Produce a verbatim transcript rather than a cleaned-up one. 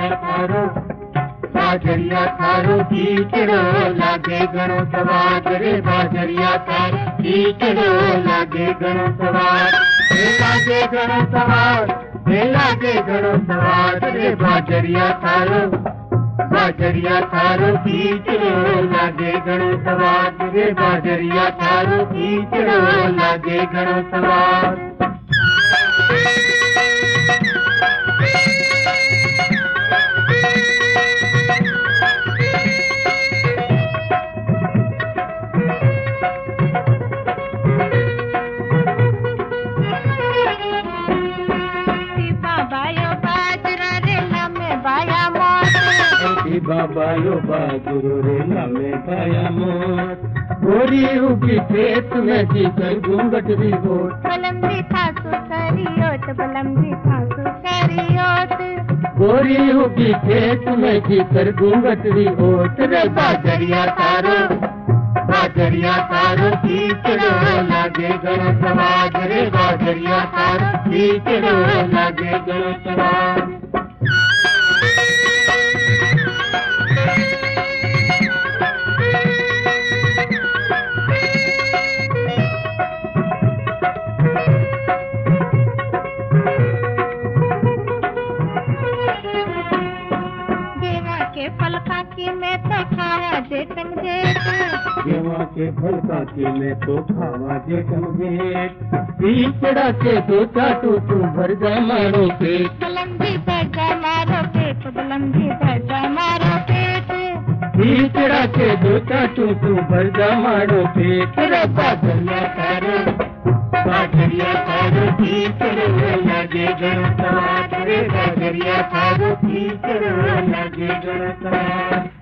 बाजरिया थारो बाजरिया थारो कीचड़ो लागे घणो सवाद रे बाजरिया थारो कीचड़ो लागे घणो सवाद रे लागे घणो सवाद रे लागे घणो सवाद रे बाजरिया थारो बाजरिया थारो कीचड़ो लागे घणो सवाद रे बाजरिया थारो कीचड़ो लागे घणो सवाद बाबा यो बाजुरो रे लमे पाया मोत गोरी उगी खेत में जी कर घूंघट भी गोट बलम जी थासु करियोत बलम जी थासु करियोत गोरी उगी खेत में जी कर घूंघट भी गोट रे बाजरिया थारो बाजरिया थारो कीचड़ो लागे घणो सवाद रे बाजरिया थारो कीचड़ो लागे घणो सवाद फल खाकी में तो खावा जेठम जेठ गेवा के फल खाकी में तो खावा जेठम जेठ कीचड़ा के दो चाटू तू भर जा मारो पेट बलम जी भर जा मारो पेट बलम जी भर जा मारो पेट कीचड़ा के दो चाटू तू भर जा मारो पेट रे बाजरिया थारो बाजरिया थारो कीचड़ो लागे घणो सवाद रे बाजरिया थारो कीचड़ो लागे घणो सवाद।